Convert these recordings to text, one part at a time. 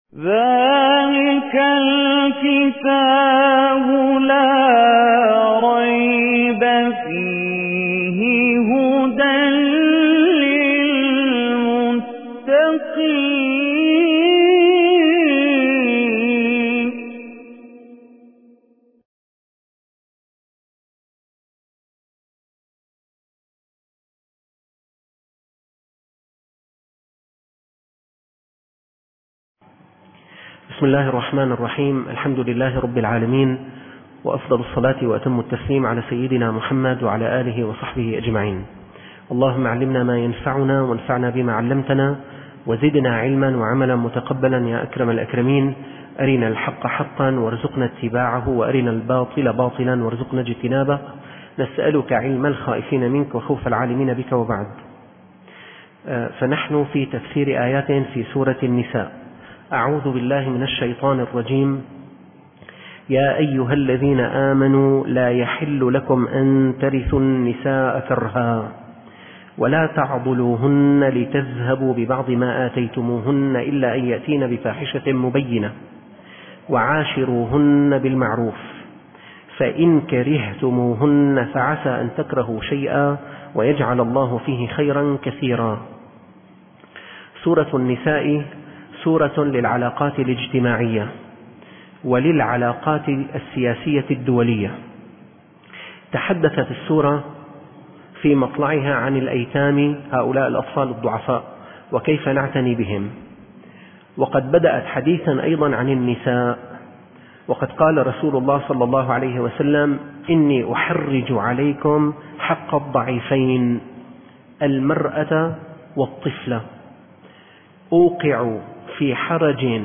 ذلك الكتاب لا ريب فيه هدى للمتقين. بسم الله الرحمن الرحيم. الحمد لله رب العالمين، وأفضل الصلاة وأتم التسليم على سيدنا محمد وعلى آله وصحبه أجمعين. اللهم علمنا ما ينفعنا وانفعنا بما علمتنا وزدنا علما وعملا متقبلا يا أكرم الأكرمين. أرنا الحق حقا وارزقنا اتباعه، وأرنا الباطل باطلا وارزقنا اجتنابه. نسألك علم الخائفين منك وخوف العالمين بك. وبعد، فنحن في تفسير آيات في سورة النساء. أعوذ بالله من الشيطان الرجيم. يا أيها الذين آمنوا لا يحل لكم أن ترثوا النساء كرها ولا تعضلوهن لتذهبوا ببعض ما آتيتموهن إلا أن يأتين بفاحشة مبينة وعاشروهن بالمعروف فإن كرهتموهن فعسى أن تكرهوا شيئا ويجعل الله فيه خيرا كثيرا. سورة النساء سورة للعلاقات الاجتماعية وللعلاقات السياسية الدولية. تحدثت السورة في مطلعها عن الأيتام، هؤلاء الأطفال الضعفاء، وكيف نعتني بهم. وقد بدأت حديثا أيضا عن النساء، وقد قال رسول الله صلى الله عليه وسلم: إني أحرج عليكم حق الضعيفين المرأة والطفلة، أوقع في حرج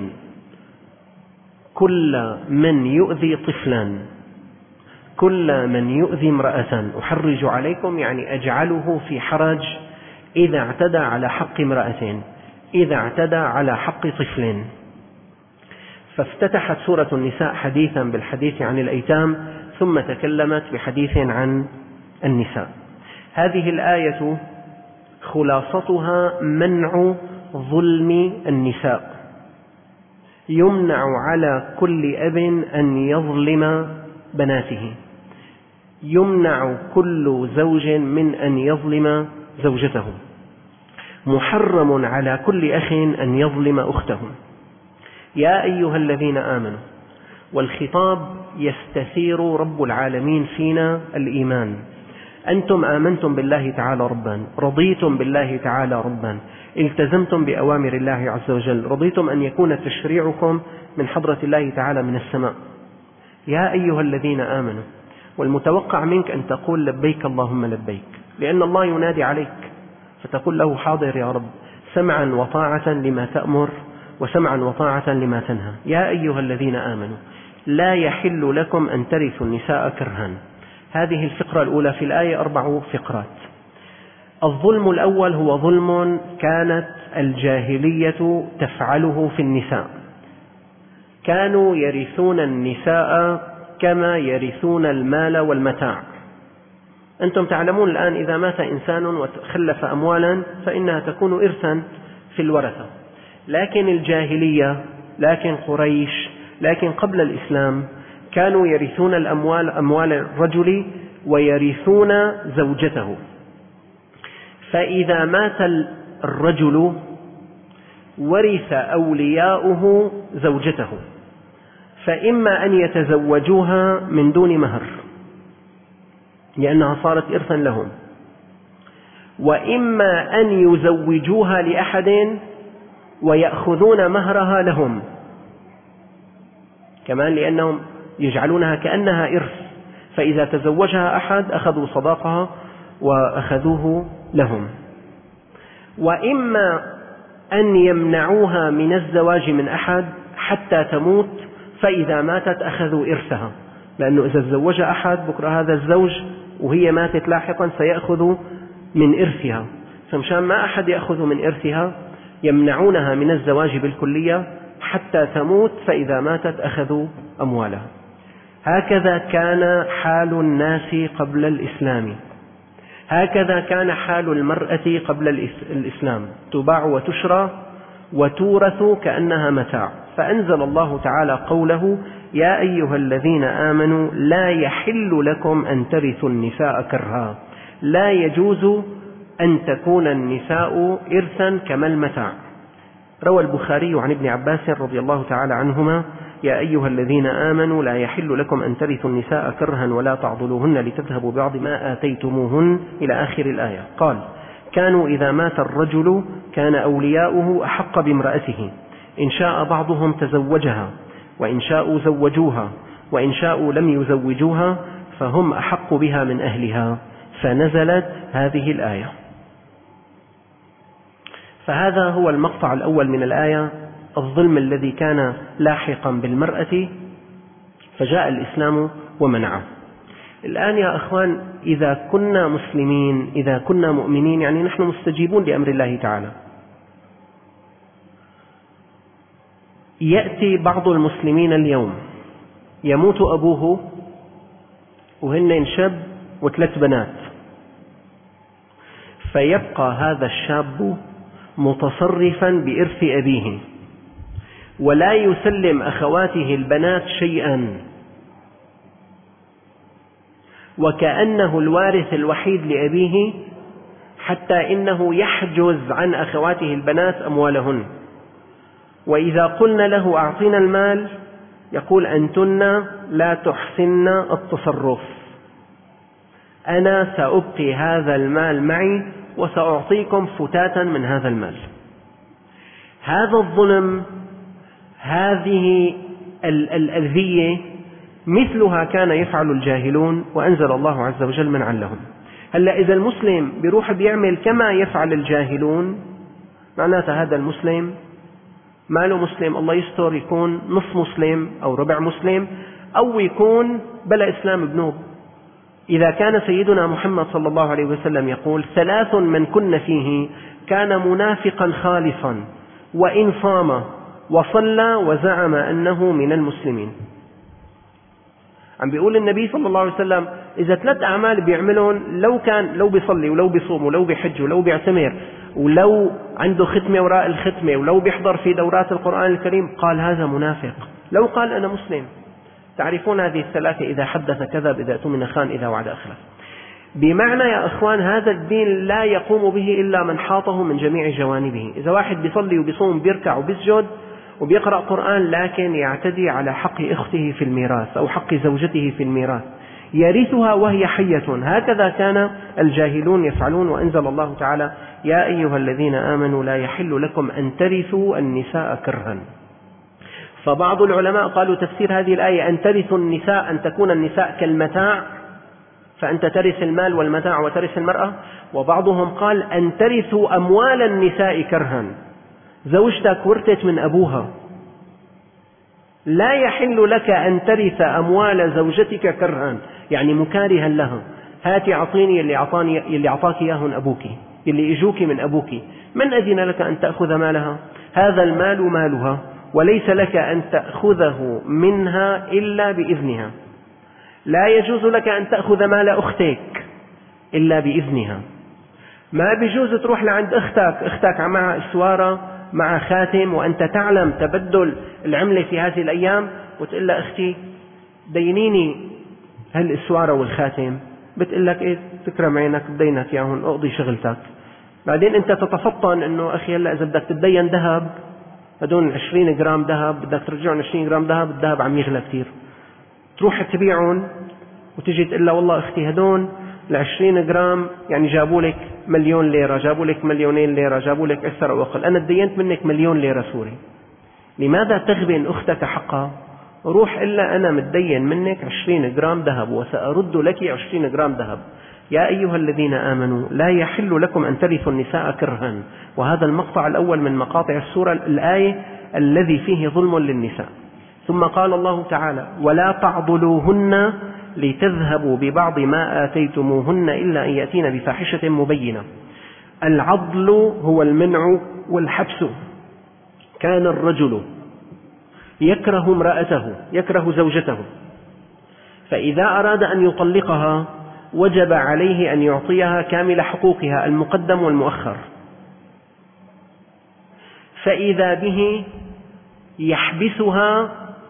كل من يؤذي طفلا، كل من يؤذي امرأة. أحرج عليكم يعني أجعله في حرج إذا اعتدى على حق امرأة، إذا اعتدى على حق طفل. فافتتحت سورة النساء حديثا بالحديث عن الأيتام، ثم تكلمت بحديث عن النساء. هذه الآية خلاصتها منع ظلم النساء. يمنع على كل أب أن يظلم بناته، يمنع كل زوج من أن يظلم زوجته، محرم على كل أخ أن يظلم أخته. يا أيها الذين آمنوا، والخطاب يستثير رب العالمين فينا الإيمان. أنتم آمنتم بالله تعالى ربا، رضيتم بالله تعالى ربا، التزمتم بأوامر الله عز وجل، رضيتم أن يكون تشريعكم من حضرة الله تعالى من السماء. يا أيها الذين آمنوا، والمتوقع منك أن تقول لبيك اللهم لبيك، لأن الله ينادي عليك، فتقول له: حاضر يا رب، سمعا وطاعة لما تأمر وسمعا وطاعة لما تنهى. يا أيها الذين آمنوا لا يحل لكم أن ترثوا النساء كرها. هذه الفقرة الأولى في الآية 4 فقرات. الظلم الأول هو ظلم كانت الجاهلية تفعله في النساء. كانوا يرثون النساء كما يرثون المال والمتاع. أنتم تعلمون الآن إذا مات إنسان وخلف أموالا فإنها تكون إرثا في الورثة، لكن الجاهلية، لكن قريش، لكن قبل الإسلام كانوا يرثون الأموال، أموال الرجل، ويرثون زوجته. فإذا مات الرجل ورث أولياؤه زوجته، فإما أن يتزوجوها من دون مهر لأنها صارت إرثا لهم، وإما أن يزوجوها لأحد ويأخذون مهرها لهم كمان، لأنهم يجعلونها كأنها إرث، فإذا تزوجها أحد أخذوا صداقها وأخذوه لهم. وإما أن يمنعوها من الزواج من أحد حتى تموت، فإذا ماتت أخذوا إرثها، لأنه إذا تزوج أحد بكرة هذا الزوج وهي ماتت لاحقا سيأخذ من إرثها، فمشان ما أحد يأخذ من إرثها يمنعونها من الزواج بالكلية حتى تموت، فإذا ماتت أخذوا أموالها. هكذا كان حال الناس قبل الإسلام، هكذا كان حال المرأة قبل الإسلام، تباع وتشرى وتورث كأنها متاع. فأنزل الله تعالى قوله: يا أيها الذين آمنوا لا يحل لكم أن ترثوا النساء كرها، لا يجوز أن تكون النساء إرثا كما المتاع. روى البخاري عن ابن عباس رضي الله تعالى عنهما: يا أيها الذين آمنوا لا يحل لكم أن ترثوا النساء كرها ولا تعضلوهن لتذهبوا بعض ما آتيتموهن إلى آخر الآية. قال: كانوا إذا مات الرجل كان أولياؤه أحق بامرأته، إن شاء بعضهم تزوجها، وإن شاءوا زوجوها، وإن شاءوا لم يزوجوها، فهم أحق بها من أهلها، فنزلت هذه الآية. فهذا هو المقطع الأول من الآية، الظلم الذي كان لاحقا بالمرأة فجاء الإسلام ومنعه. الآن يا أخوان، إذا كنا مسلمين، إذا كنا مؤمنين، يعني نحن مستجيبون لأمر الله تعالى، يأتي بعض المسلمين اليوم يموت أبوه وهن شاب وثلاث بنات، فيبقى هذا الشاب متصرفا بإرث أبيه ولا يسلم أخواته البنات شيئا، وكأنه الوارث الوحيد لأبيه، حتى إنه يحجز عن أخواته البنات أموالهن. وإذا قلنا له أعطينا المال يقول: أنتن لا تحسن التصرف، أنا سأبقي هذا المال معي وسأعطيكم فتاتا من هذا المال. هذا الظلم، هذه الأذية مثلها كان يفعل الجاهلون، وأنزل الله عز وجل منعا لهم. هلأ إذا المسلم بيروح بيعمل كما يفعل الجاهلون، معناته هذا المسلم ما له مسلم، الله يستر يكون نصف مسلم أو ربع مسلم، أو يكون بلا إسلام بنوب. إذا كان سيدنا محمد صلى الله عليه وسلم يقول: 3 من كن فيه كان منافقا خالصا، وإن صام وصلى وزعم أنه من المسلمين. عم بيقول النبي صلى الله عليه وسلم: إذا 3 أعمال بيعملون، لو بيصلي ولو بيصوم ولو بيحج ولو بيعتمر ولو عنده ختمة وراء الختمة ولو بيحضر في دورات القرآن الكريم، قال هذا منافق. لو قال أنا مسلم. تعرفون هذه ال3: إذا حدث كذب، إذا اؤتمن خان، إذا وعد أخلف. بمعنى يا أخوان، هذا الدين لا يقوم به إلا من حاطه من جميع جوانبه. إذا واحد بيصلي وبيصوم بيركع وبيسجد وبيقرأ قرآن، لكن يعتدي على حق أخته في الميراث أو حق زوجته في الميراث، يرثها وهي حية، هكذا كان الجاهلون يفعلون. وأنزل الله تعالى: يا أيها الذين آمنوا لا يحل لكم أن ترثوا النساء كرها. فبعض العلماء قالوا تفسير هذه الآية: أن ترثوا النساء، أن تكون النساء كالمتاع، فأنت ترث المال والمتاع وترث المرأة. وبعضهم قال: أن ترثوا أموال النساء كرها، زوجتك ورثت من أبوها، لا يحل لك أن ترث أموال زوجتك كرها، يعني مكارها لها. هاتي أعطيني اللي أعطاك إياهن أبوك، اللي إجوك من أبوك، من أذن لك أن تأخذ مالها؟ هذا المال مالها، وليس لك أن تأخذه منها إلا بإذنها. لا يجوز لك أن تأخذ مال أختك إلا بإذنها. ما بيجوز تروح لعند أختك معها إسوارة مع خاتم، وأنت تعلم تبدل العملة في هذه الأيام، وتقول لها: أختي دينيني هالإسوارة والخاتم. بتقول لك: إيه تكرم عينك، بدينك ياهن، أقضي شغلتك. بعدين أنت تتفطن إنه أخي هلا إذا بدك تدين ذهب، هدول 20 جرام ذهب، بدك ترجعون 20 جرام ذهب، الذهب عم يغلى كثير، تروح تبيعون وتجي تقول لها: والله أختي هدول 20 جرام يعني جابوا لك 1,000,000 ليرة، جابوا لك 2,000,000 ليرة، جابوا لك أكثر أو أقل، أنا تدينت منك 1,000,000 ليرة سوري. لماذا تغبن أختك حقها؟ روح إلا أنا متدين منك 20 جرام ذهب وسأرد لك 20 جرام ذهب. يا أيها الذين آمنوا لا يحل لكم أن ترثوا النساء كرها. وهذا المقطع الأول من مقاطع السورة، الآية الذي فيه ظلم للنساء. ثم قال الله تعالى: ولا تعضلوهن لتذهبوا ببعض ما آتيتموهن إلا أن يأتين بفاحشة مبينة. العضل هو المنع والحبس. كان الرجل يكره امرأته، يكره زوجته، فإذا أراد أن يطلقها وجب عليه أن يعطيها كامل حقوقها، المقدم والمؤخر. فإذا به يحبسها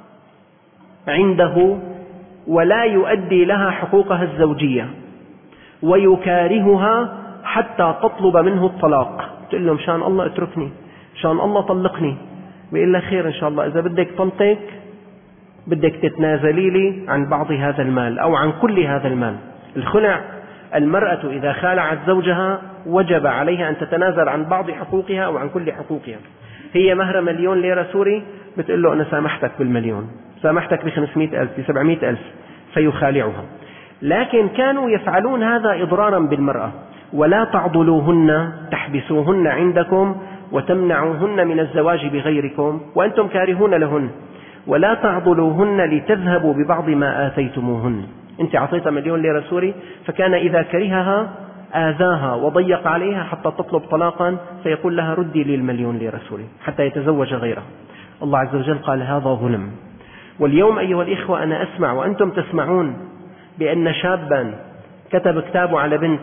عنده ولا يؤدي لها حقوقها الزوجية، ويكارهها حتى تطلب منه الطلاق، تقول له مشان الله اتركني، مشان الله طلقني، بيقول لها خير إن شاء الله، إذا بدك طلقك بدك تتنازلي لي عن بعض هذا المال أو عن كل هذا المال. الخلع، المرأة إذا خالعت زوجها وجب عليها أن تتنازل عن بعض حقوقها أو عن كل حقوقها. هي مهر 1,000,000 ليرة سوري، بتقول له أنا سامحتك ب1,000,000، سامحتك ب500,000 ب700,000، فيخالعها. لكن كانوا يفعلون هذا إضرارا بالمرأة. ولا تعضلوهن تحبسوهن عندكم وتمنعوهن من الزواج بغيركم وأنتم كارهون لهن، ولا تعضلوهن لتذهبوا ببعض ما آتيتموهن. أنت أعطيتها 1,000,000 ليرة سوري، فكان إذا كرهها آذاها وضيق عليها حتى تطلب طلاقا، فيقول لها ردي لي 1,000,000 ليرة سوري حتى يتزوج غيرها. الله عز وجل قال هذا ظلم. واليوم أيها الإخوة أنا أسمع وأنتم تسمعون بأن شابا كتب كتابه على بنت،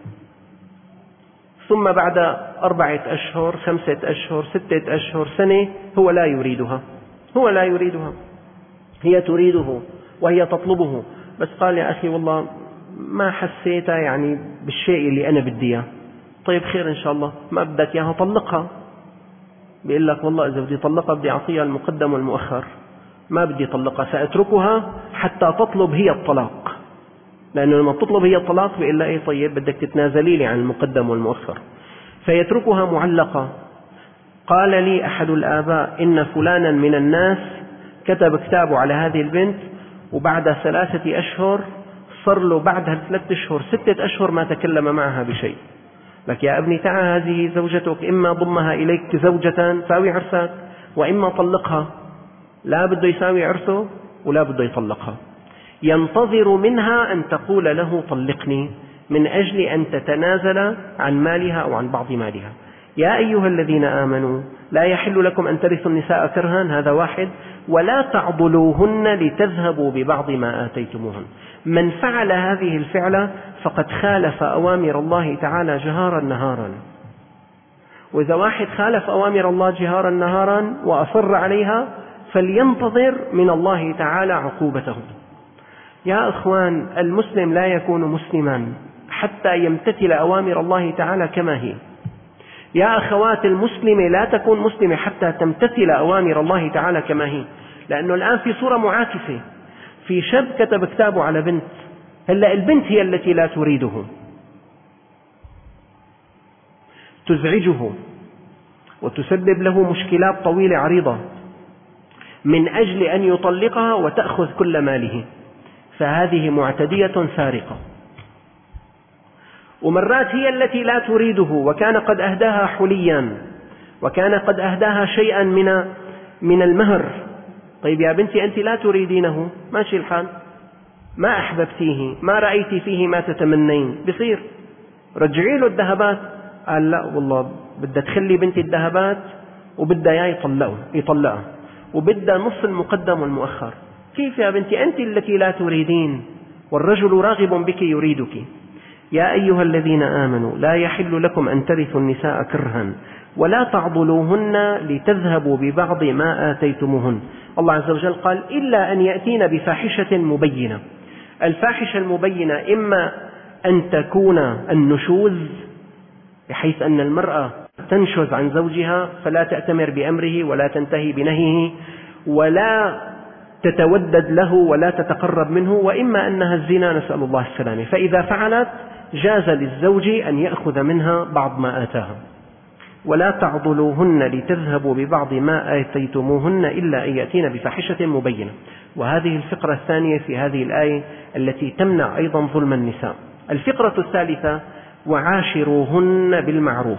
ثم بعد 4 أشهر 5 أشهر 6 أشهر سنة هو لا يريدها، هي تريده وهي تطلبه، بس قال يا أخي والله ما حسيتها يعني بالشيء اللي أنا بدي إياه. طيب خير إن شاء الله، ما بدك إياها طلقها. بيقول لك والله إذا بدي طلقها بدي أعطيها المقدم والمؤخر، ما بدي طلقها، سأتركها حتى تطلب هي الطلاق، لأنه لما تطلب هي الطلاق بيقول لها إيه طيب بدك تتنازلي لي عن المقدم والمؤخر، فيتركها معلقة. قال لي أحد الآباء إن فلانا من الناس كتب كتابه على هذه البنت، وبعد 3 أشهر صار له بعدها 3 أشهر 6 أشهر ما تكلم معها بشيء. لك يا ابني تعال هذه زوجتك، إما ضمها إليك كزوجة ساوي عرسك، وإما طلقها. لا بده يساوي عرسه ولا بده يطلقها، ينتظر منها أن تقول له طلقني من أجل أن تتنازل عن مالها أو عن بعض مالها. يا أيها الذين آمنوا لا يحل لكم أن ترثوا النساء كرها، هذا واحد، ولا تعضلوهن لتذهبوا ببعض ما آتيتموهن. من فعل هذه الفعلة فقد خالف أوامر الله تعالى جهارا نهارا. وإذا واحد خالف أوامر الله جهارا نهارا وأصر عليها فلينتظر من الله تعالى عقوبته. يا أخوان، المسلم لا يكون مسلما حتى يمتثل أوامر الله تعالى كما هي. يا أخوات، المسلمة لا تكون مسلمة حتى تمتثل أوامر الله تعالى كما هي. لأنه الآن في صورة معاكسة، في شاب كتب كتابه على بنت، هلأ البنت هي التي لا تريده، تزعجه وتسبب له مشكلات طويلة عريضة من أجل أن يطلقها وتأخذ كل ماله، فهذه معتدية سارقة. ومرات هي التي لا تريده وكان قد أهداها حليا، وكان قد أهداها شيئا من المهر. طيب يا بنتي أنت لا تريدينه، ماشي الحال، ما أحببتيه، ما رأيتي فيه ما تتمنين، بصير رجعي له الذهبات. قال لا والله بدها تخلي بنتي الذهبات وبدها إياه يطلقها وبدها نص المقدم والمؤخر. كيف يا بنتي أنت التي لا تريدين والرجل راغب بك يريدك. يا أيها الذين آمنوا لا يحل لكم أن ترثوا النساء كرها ولا تعضلوهن لتذهبوا ببعض ما آتيتموهن. الله عز وجل قال إلا أن يأتين بفاحشة مبينة. الفاحشة المبينة إما أن تكون النشوز، بحيث أن المرأة تنشز عن زوجها فلا تأتمر بأمره ولا تنتهي بنهيه ولا تتودد له ولا تتقرب منه، وإما أنها الزنا، نسأل الله السلامة. فإذا فعلت جاز للزوج أن يأخذ منها بعض ما آتاها. ولا تعضلوهن لتذهبوا ببعض ما آتيتموهن إلا أن يأتين بفاحشة مبينة. وهذه الفقرة الثانية في هذه الآية التي تمنع أيضا ظلم النساء. الفقرة الثالثة وعاشروهن بالمعروف.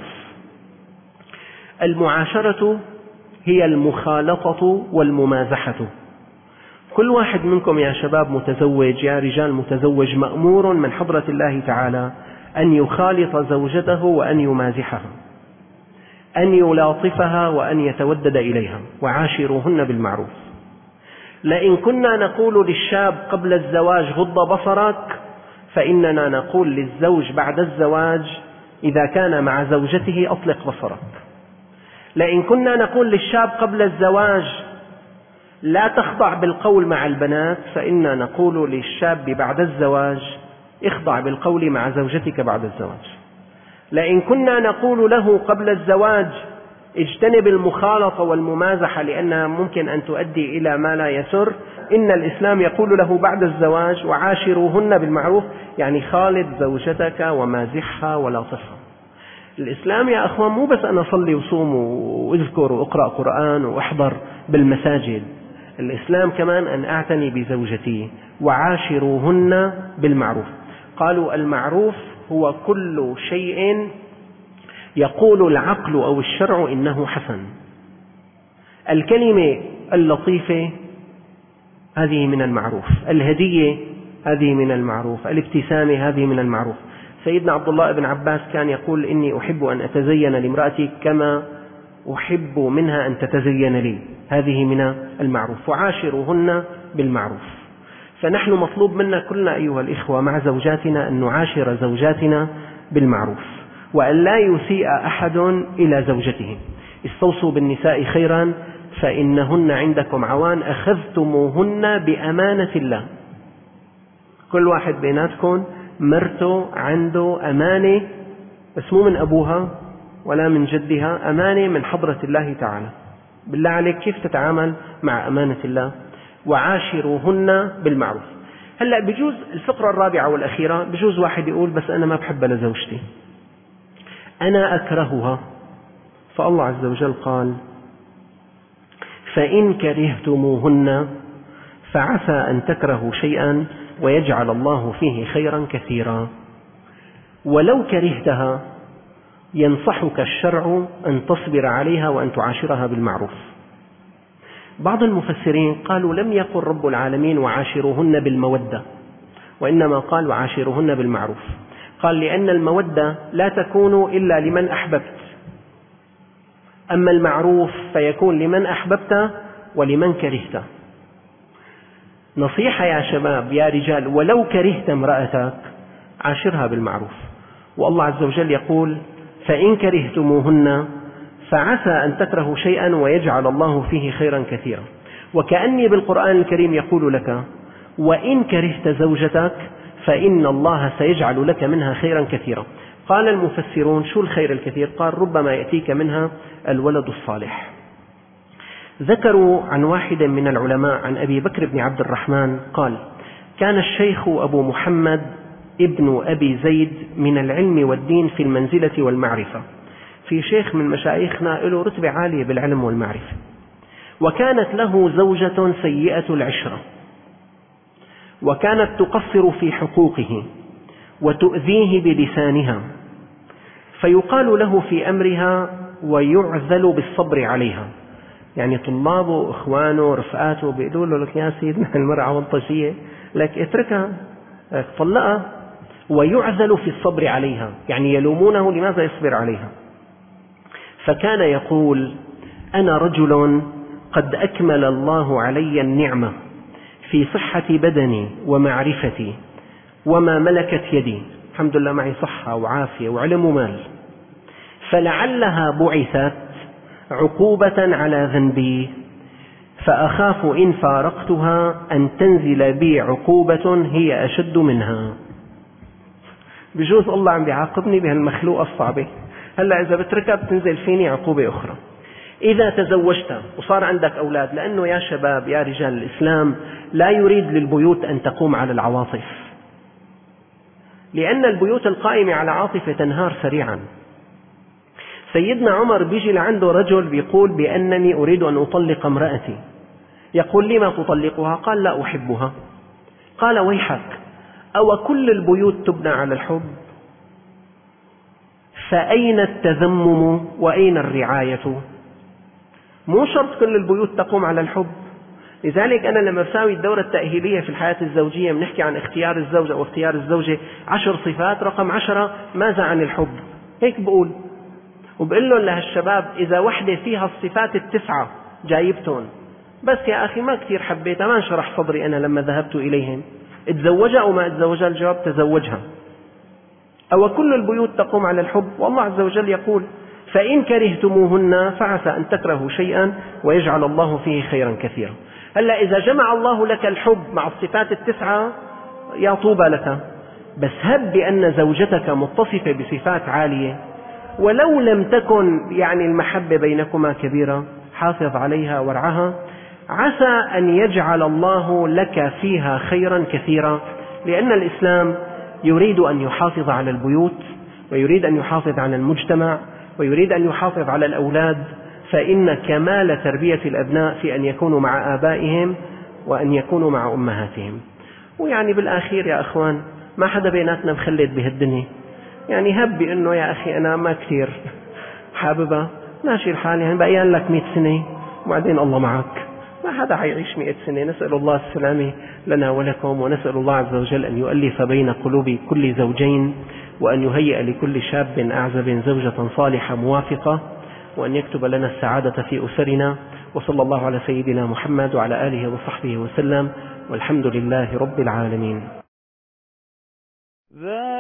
المعاشرة هي المخالطة والممازحة. كل واحد منكم يا شباب متزوج، يا رجال متزوج، مأمور من حضرة الله تعالى أن يخالط زوجته وأن يمازحها، أن يلاطفها وأن يتودد إليها. وعاشروهن بالمعروف. لئن كنا نقول للشاب قبل الزواج غض بصرك، فإننا نقول للزوج بعد الزواج إذا كان مع زوجته أطلق بصرك. لئن كنا نقول للشاب قبل الزواج لا تخضع بالقول مع البنات، فإنا نقول للشاب بعد الزواج اخضع بالقول مع زوجتك بعد الزواج. لئن كنا نقول له قبل الزواج اجتنب المخالطة والممازحة لأنها ممكن أن تؤدي إلى ما لا يسر، إن الإسلام يقول له بعد الزواج وعاشروهن بالمعروف، يعني خالط زوجتك ومازحها ولاطفها. الإسلام يا أخوان مو بس أنا أصلي وصوم وأذكر وأقرأ قرآن وأحضر بالمساجد، الإسلام كمان أن أعتني بزوجتي وعاشروهن بالمعروف. قالوا المعروف هو كل شيء يقول العقل أو الشرع إنه حسن. الكلمة اللطيفة هذه من المعروف، الهدية هذه من المعروف، الابتسامة هذه من المعروف. سيدنا عبد الله بن عباس كان يقول إني أحب أن أتزين لامرأتي كما أحب منها أن تتزين لي، هذه من المعروف. وعاشروهن بالمعروف. فنحن مطلوب منا كلنا أيها الإخوة مع زوجاتنا أن نعاشر زوجاتنا بالمعروف، وأن لا يسيء أحد إلى زوجته. استوصوا بالنساء خيرا فإنهن عندكم عوان أخذتموهن بأمانة الله. كل واحد بيناتكم مرته عنده أمانة، بس مو من أبوها ولا من جدها، أمانة من حضرة الله تعالى. بالله عليك كيف تتعامل مع أمانة الله؟ وعاشروهن بالمعروف. هلأ بجوز الفقرة الرابعة والأخيرة، بجوز واحد يقول بس أنا ما بحبها لزوجتي، أنا أكرهها. فالله عز وجل قال فإن كرهتموهن فعسى أن تكرهوا شيئا ويجعل الله فيه خيرا كثيرا. ولو كرهتها ينصحك الشرع أن تصبر عليها وأن تعاشرها بالمعروف. بعض المفسرين قالوا لم يقل رب العالمين وعاشروهن بالمودة، وإنما قال وعاشروهن بالمعروف. قال لأن المودة لا تكون إلا لمن أحببت، أما المعروف فيكون لمن أحببت ولمن كرهت. نصيحة يا شباب يا رجال، ولو كرهت امرأتك عاشرها بالمعروف. والله عز وجل يقول فإن كرهتموهن فعسى أن تكرهوا شيئا ويجعل الله فيه خيرا كثيرا. وكأني بالقرآن الكريم يقول لك وإن كرهت زوجتك فإن الله سيجعل لك منها خيرا كثيرا. قال المفسرون شو الخير الكثير؟ قال ربما يأتيك منها الولد الصالح. ذكروا عن واحد من العلماء عن أبي بكر بن عبد الرحمن قال كان الشيخ أبو محمد ابن أبي زيد من العلم والدين في المنزلة والمعرفة. في شيخ من مشايخنا له رتبة عالية بالعلم والمعرفة، وكانت له زوجة سيئة العشرة، وكانت تقصر في حقوقه وتؤذيه بلسانها، فيقال له في أمرها ويعذل بالصبر عليها. يعني طلابه إخوانه رفقاته بيقولوا له لك يا سيدنا المرأة والطشية لك اتركها طلقها، ويعذل في الصبر عليها، يعني يلومونه لماذا يصبر عليها. فكان يقول أنا رجل قد أكمل الله علي النعمة في صحة بدني ومعرفتي وما ملكت يدي، الحمد لله معي صحة وعافية وعلم ومال، فلعلها بعثت عقوبة على ذنبي، فأخاف إن فارقتها أن تنزل بي عقوبة هي أشد منها. بجوز الله عم بيعاقبني بهالمخلوقة الصعبة، هلأ إذا بتركها بتنزل فيني عقوبة أخرى. إذا تزوجت وصار عندك أولاد، لأنه يا شباب يا رجال الإسلام لا يريد للبيوت أن تقوم على العواطف، لأن البيوت القائمة على عاطفة تنهار سريعا. سيدنا عمر بيجي لعنده رجل بيقول بأنني أريد أن أطلق امرأتي، يقول لما تطلقها؟ قال لا أحبها. قال ويحك، أو كل البيوت تبنى على الحب؟ فأين التذمم وأين الرعاية؟ مو شرط كل البيوت تقوم على الحب. لذلك أنا لما بساوي الدورة التأهيلية في الحياة الزوجية بنحكي عن اختيار الزوج أو اختيار الزوجة 10 صفات، رقم 10 ماذا عن الحب؟ هيك بقول، وبقول لهم لهالشباب إذا وحدة فيها الصفات 9 جايبتون، بس يا أخي ما كثير حبيتها، ما انشرح صدري أنا لما ذهبت إليهم، اتزوجها أو ما اتزوجها؟ الجواب تزوجها. أو كل البيوت تقوم على الحب؟ والله عز وجل يقول فإن كرهتموهن فعسى أن تكرهوا شيئا ويجعل الله فيه خيرا كثيرا. هلا إذا جمع الله لك الحب مع الصفات التسعة يا طوبى لك، بس هب بأن زوجتك متصفة بصفات عالية، ولو لم تكن يعني المحبة بينكما كبيرة، حافظ عليها وارعها، عسى أن يجعل الله لك فيها خيرا كثيرا، لأن الإسلام يريد أن يحافظ على البيوت، ويريد أن يحافظ على المجتمع، ويريد أن يحافظ على الأولاد، فإن كمال تربية الأبناء في أن يكونوا مع آبائهم وأن يكونوا مع أمهاتهم. ويعني بالآخير يا أخوان ما حدا بيناتنا مخلد بهالدنيا، يعني هب بأنه يا أخي أنا ما كثير حاببها، ماشي الحال، يعني بقيان لك 100 سنة وبعدين الله معك، ما حدا حيعيش 100 سنة. نسأل الله السلامة لنا ولكم، ونسأل الله عز وجل أن يؤلف بين قلوب كل زوجين، وأن يهيئ لكل شاب أعزب زوجة صالحة موافقة، وأن يكتب لنا السعادة في أسرنا. وصلى الله على سيدنا محمد وعلى آله وصحبه وسلم، والحمد لله رب العالمين.